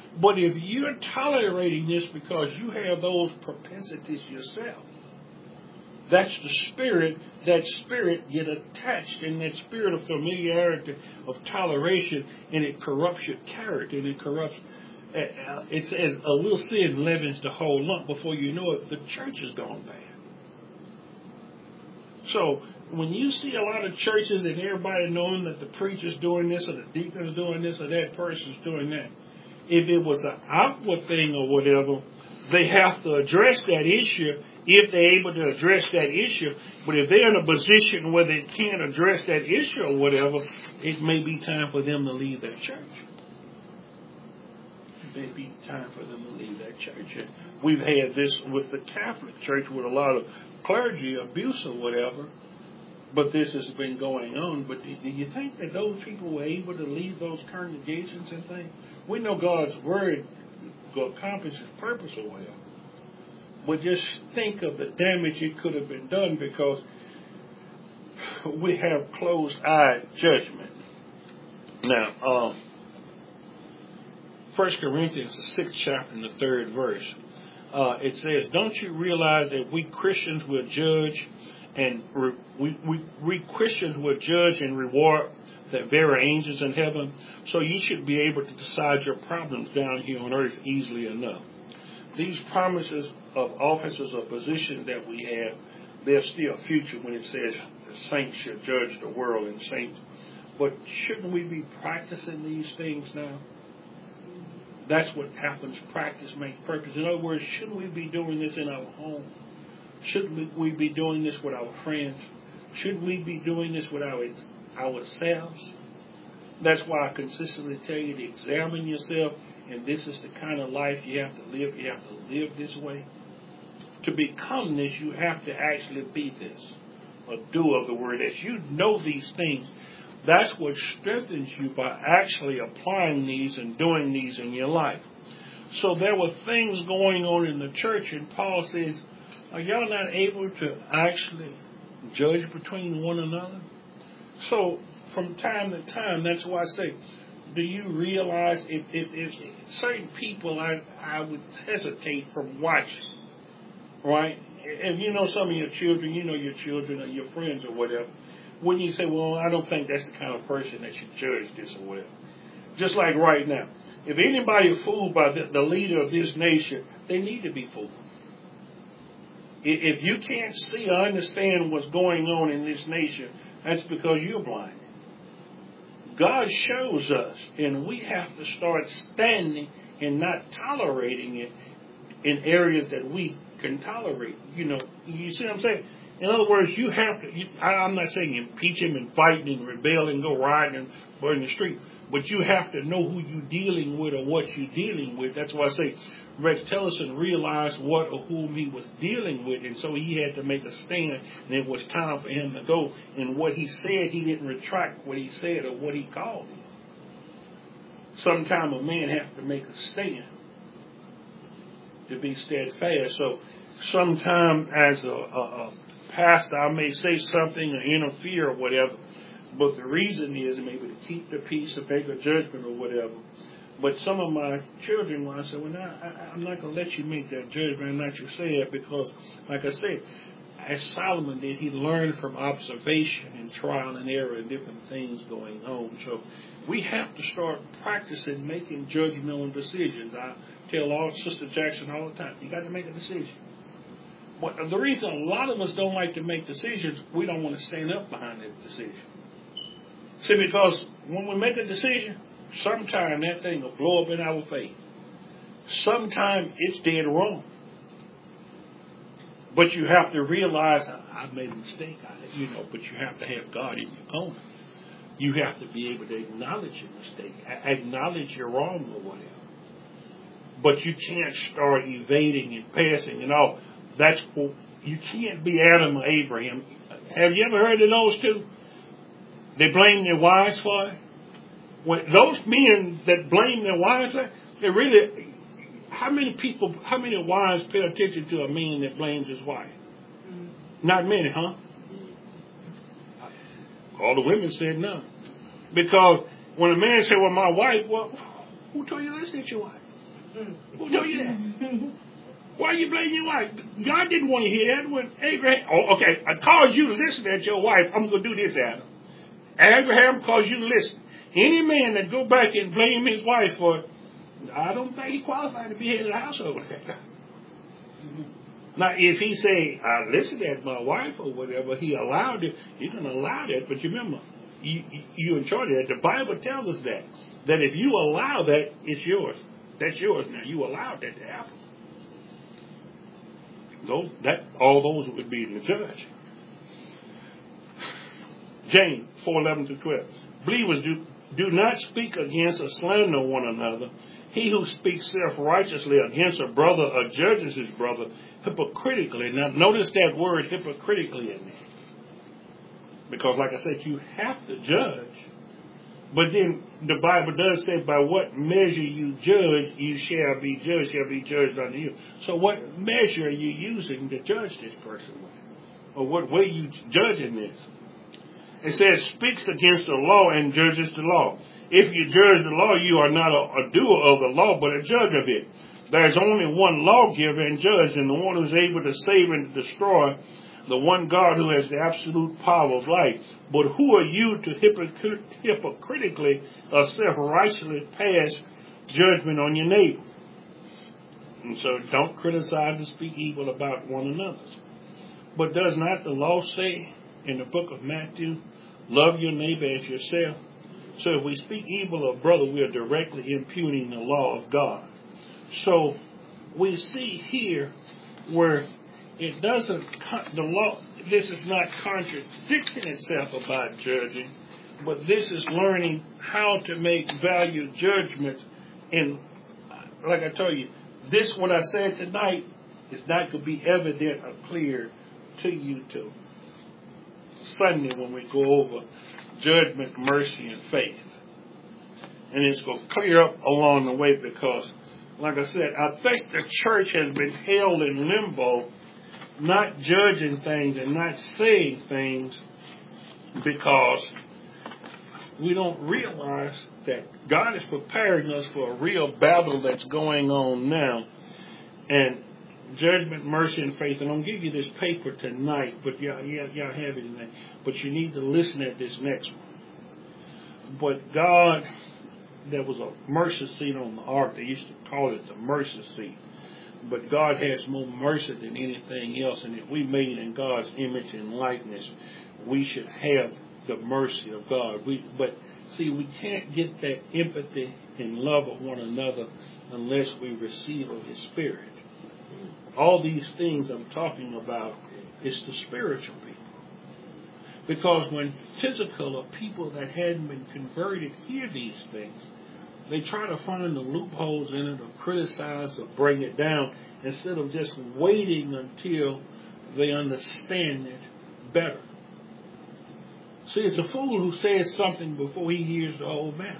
But if you're tolerating this because you have those propensities yourself, that's the spirit. That spirit get attached, and that spirit of familiarity, of toleration, and it corrupts your character, and it corrupts. It says a little sin leavens the whole lump. Before you know it, the church is gone bad. So when you see a lot of churches and everybody knowing that the preacher's doing this or the deacon's doing this or that person's doing that, if it was an outward thing or whatever, they have to address that issue if they're able to address that issue. But if they're in a position where they can't address that issue or whatever, it may be time for them to leave that church. It may be time for them to leave that church. And we've had this with the Catholic Church with a lot of clergy abuse or whatever. But this has been going on. But do you think that those people were able to leave those congregations and things? We know God's word will accomplish His purpose or whatever. But just think of the damage it could have been done because we have closed-eyed judgment. Now, 1 Corinthians, the 6th chapter and the 3rd verse, it says, "Don't you realize that we Christians will judge and we Christians will judge and reward the very angels in heaven? So you should be able to decide your problems down here on earth easily enough." These promises of offices or positions that we have, there's still a future when it says the saints should judge the world and saints. But shouldn't we be practicing these things now? That's what happens. Practice makes purpose. In other words, shouldn't we be doing this in our home? Shouldn't we be doing this with our friends? Shouldn't we be doing this with ourselves? That's why I consistently tell you to examine yourself, and this is the kind of life you have to live. You have to live this way. To become this, you have to actually be this, a doer of the word. As you know these things, that's what strengthens you by actually applying these and doing these in your life. So there were things going on in the church, and Paul says, are y'all not able to actually judge between one another? So from time to time, that's why I say, do you realize if certain people I would hesitate from watching, right? If you know some of your children, you know your children or your friends or whatever, when you say, well, I don't think that's the kind of person that should judge this or whatever. Just like right now, if anybody is fooled by the leader of this nation, they need to be fooled. If you can't see or understand what's going on in this nation, that's because you're blind. God shows us, and we have to start standing and not tolerating it in areas that we can tolerate. You see what I'm saying? In other words, you have to, I'm not saying impeach him and fight and rebel and go riding and burn the street, but you have to know who you're dealing with or what you're dealing with. That's why I say Rex Tillerson realized what or whom he was dealing with, and so he had to make a stand, and it was time for him to go. And what he said, he didn't retract what he said or what he called him. Sometimes a man has to make a stand to be steadfast. So sometimes as a pastor, I may say something or interfere or whatever, but the reason is maybe to keep the peace or make a judgment or whatever. But some of my children, when I say, well, I'm not going to let you make that judgment, I'm not going to say that because, like I said, as Solomon did, he learned from observation and trial and error and different things going on. So we have to start practicing making judgmental decisions. I tell Sister Jackson all the time, you got to make a decision. But the reason a lot of us don't like to make decisions, we don't want to stand up behind that decision. See, because when we make a decision, sometime that thing will blow up in our face. Sometime it's dead wrong. But you have to realize, I made a mistake, but you have to have God in your corner. You have to be able to acknowledge your mistake, acknowledge you're wrong or whatever. But you can't start evading and passing and all. You can't be Adam or Abraham. Have you ever heard of those two? They blame their wives for it. When those men that blame their wives, they really, how many wives pay attention to a man that blames his wife? Not many, huh? All the women said no. Because when a man said, well, my wife, well, who told you to listen to your wife? Who told you that? Why are you blaming your wife? God didn't want to hear that. When Abraham, okay, I caused you to listen at your wife. I'm going to do this, Adam. Abraham caused you to listen. Any man that go back and blame his wife for it, I don't think he qualified to be head of the household. Now, if he say, I listened at my wife or whatever, he allowed it, you can allow that, but you remember, you in charge of that. The Bible tells us that if you allow that, it's yours. That's yours now. You allowed that to happen. All those would be the judge. James 4:11-12. Believers, do not speak against or slander one another. He who speaks self-righteously against a brother or judges his brother hypocritically. Now, notice that word hypocritically in there. Because, like I said, you have to judge. But then the Bible does say, by what measure you judge, you shall be judged unto you. So what measure are you using to judge this person with? Or what way you judging this? It says, speaks against the law and judges the law. If you judge the law, you are not a doer of the law, but a judge of it. There's only one lawgiver and judge, and the one who's able to save and to destroy, the one God who has the absolute power of life. But who are you to hypocritically or self-righteously pass judgment on your neighbor? And so don't criticize and speak evil about one another. But does not the law say in the book of Matthew, love your neighbor as yourself? So if we speak evil of brother, we are directly impugning the law of God. So we see here where it doesn't, the law, this is not contradicting itself about judging, but this is learning how to make value judgments. And like I told you, this, what I said tonight, is not going to be evident or clear to you till Sunday when we go over judgment, mercy, and faith. And it's going to clear up along the way because, like I said, I think the church has been held in limbo, not judging things and not saying things because we don't realize that God is preparing us for a real battle that's going on now. And judgment, mercy, and faith. And I'll give you this paper tonight, but y'all have it in there. But you need to listen at this next one. But God, there was a mercy seat on the ark. They used to call it the mercy seat. But God has more mercy than anything else. And if we made in God's image and likeness, we should have the mercy of God. But see, we can't get that empathy and love of one another unless we receive of His Spirit. All these things I'm talking about is the spiritual people. Because when physical or people that hadn't been converted hear these things, they try to find the loopholes in it or criticize or bring it down instead of just waiting until they understand it better. See, it's a fool who says something before he hears the whole matter.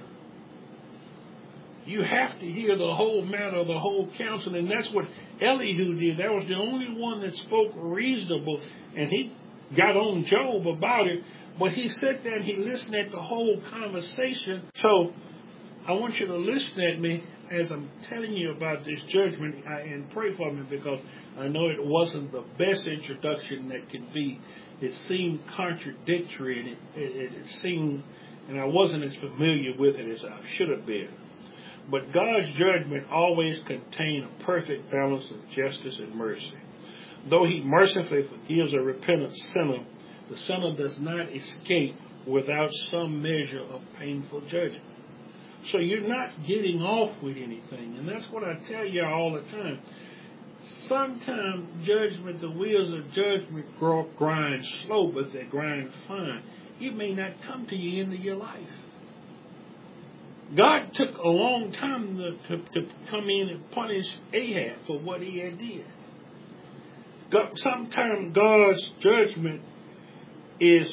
You have to hear the whole matter, the whole counsel, and that's what Elihu did. That was the only one that spoke reasonable, and he got on Job about it, but he sat there and he listened at the whole conversation. So I want you to listen at me as I'm telling you about this judgment and pray for me, because I know it wasn't the best introduction that could be. It seemed contradictory, and it seemed, and I wasn't as familiar with it as I should have been. But God's judgment always contains a perfect balance of justice and mercy. Though He mercifully forgives a repentant sinner, the sinner does not escape without some measure of painful judgment. So you're not getting off with anything. And that's what I tell you all the time. Sometimes judgment, the wheels of judgment grind slow, but they grind fine. It may not come to the end of your life. God took a long time to come in and punish Ahab for what he had did. Sometimes God's judgment is,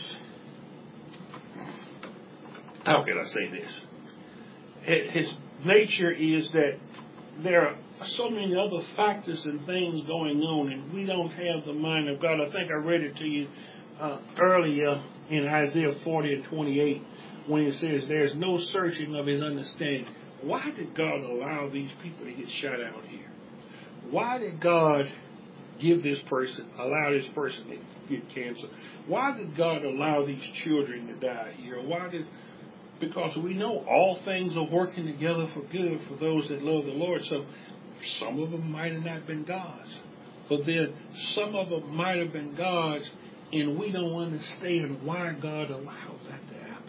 how can I say this? His nature is that there are so many other factors and things going on, and we don't have the mind of God. I think I read it to you earlier in Isaiah 40:28. When it says, there's no searching of His understanding. why did God allow these people to get shot out here? Why did God allow this person to get cancer? Why did God allow these children to die here? Because we know all things are working together for good for those that love the Lord. So some of them might have not been God's. But then some of them might have been God's, and we don't understand why God allows that to happen.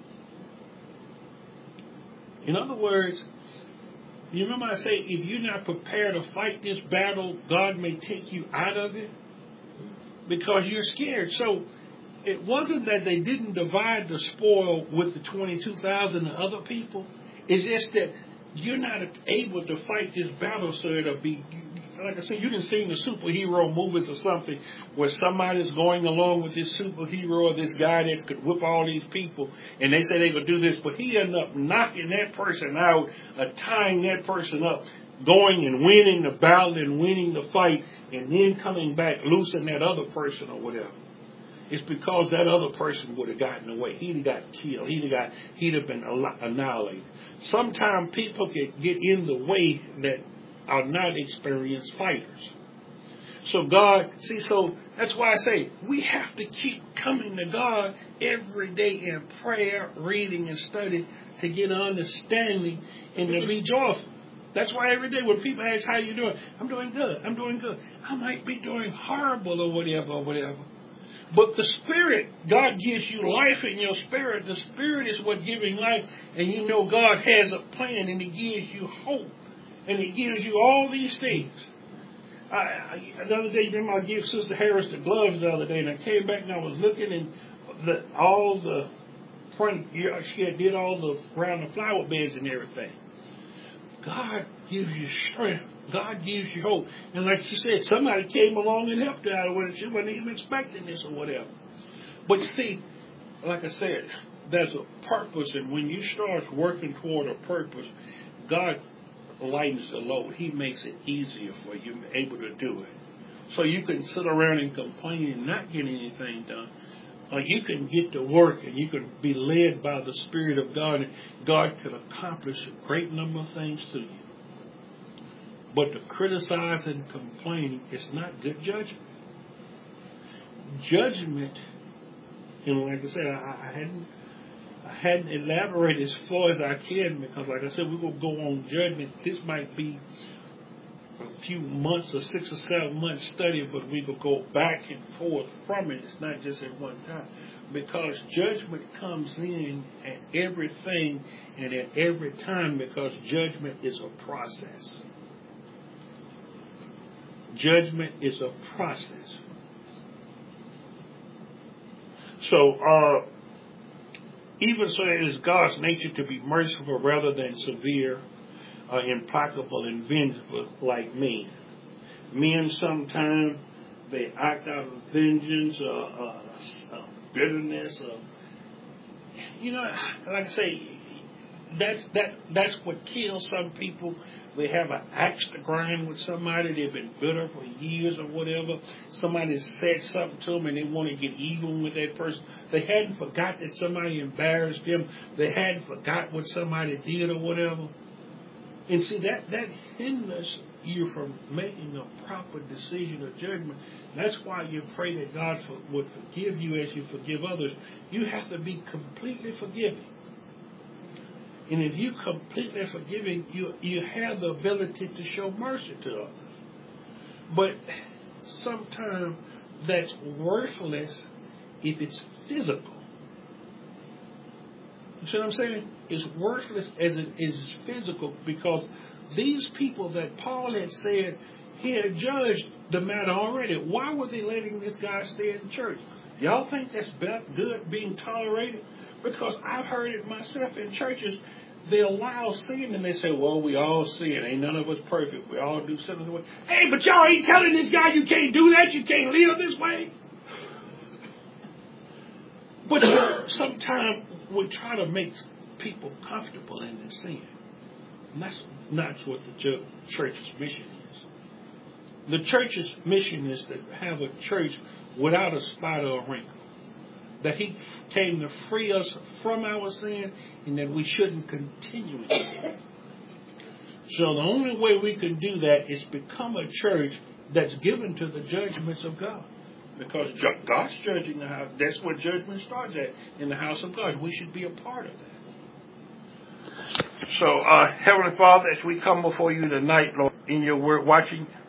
In other words, you remember I say, if you're not prepared to fight this battle, God may take you out of it because you're scared. So it wasn't that they didn't divide the spoil with the 22,000 other people. It's just that you're not able to fight this battle, so it'll be, like I said, you can see the superhero movies or something where somebody's going along with this superhero or this guy that could whip all these people, and they say they could do this, but he ended up knocking that person out, tying that person up, going and winning the battle and winning the fight, and then coming back, loosing that other person or whatever. It's because that other person would have gotten away. He'd have got killed. He'd have been annihilated. Sometimes people can get in the way that are not experienced fighters. So so that's why I say we have to keep coming to God every day in prayer, reading and studying to get an understanding and to be joyful. That's why every day when people ask, how you doing? I'm doing good. I'm doing good. I might be doing horrible or whatever. But the Spirit, God gives you life in your spirit. The Spirit is what giving life. And you know God has a plan and He gives you hope. And He gives you all these things. The other day, remember I gave Sister Harris the gloves the other day. And I came back and I was looking and all the front, she had did all the around the flower beds and everything. God gives you strength. God gives you hope. And like she said, somebody came along and helped her out when she wasn't even expecting this or whatever. But see, like I said, there's a purpose. And when you start working toward a purpose, God lightens the load. He makes it easier for you, able to do it. So you can sit around and complain and not get anything done. Or you can get to work and you can be led by the Spirit of God. And God can accomplish a great number of things to you. But to criticize and complain is not good judgment. Judgment, like I said, I hadn't elaborated as far as I can because, like I said, we're going to go on judgment. This might be a few months or 6 or 7 months study, but we will go back and forth from it. It's not just at one time. Because judgment comes in at everything and at every time because judgment is a process. Judgment is a process. So, even so, it is God's nature to be merciful rather than severe, implacable, and vengeful like men. Men sometimes they act out of vengeance, bitterness, like I say, that's what kills some people. They have an axe to grind with somebody. They've been bitter for years or whatever. Somebody said something to them and they want to get even with that person. They hadn't forgot that somebody embarrassed them. They hadn't forgot what somebody did or whatever. And see, that hinders you from making a proper decision or judgment. That's why you pray that God would forgive you as you forgive others. You have to be completely forgiving. And if you're completely forgiving, you have the ability to show mercy to others. But sometimes that's worthless if it's physical. You see what I'm saying? It's worthless as it is physical because these people that Paul had said he had judged the matter already. Why were they letting this guy stay in church? Y'all think that's good being tolerated? Because I've heard it myself in churches. They allow sin and they say, well, we all sin. Ain't none of us perfect. We all do something. Hey, but y'all ain't telling this guy you can't do that. You can't live this way. But sometimes we try to make people comfortable in their sin. And that's not what the church's mission is. The church's mission is to have a church without a spot or a wrinkle. That He came to free us from our sin and that we shouldn't continue in sin. So the only way we can do that is become a church that's given to the judgments of God. Because God's judging the house. That's where judgment starts at, in the house of God. We should be a part of that. So, Heavenly Father, as we come before you tonight, Lord, in your word, watching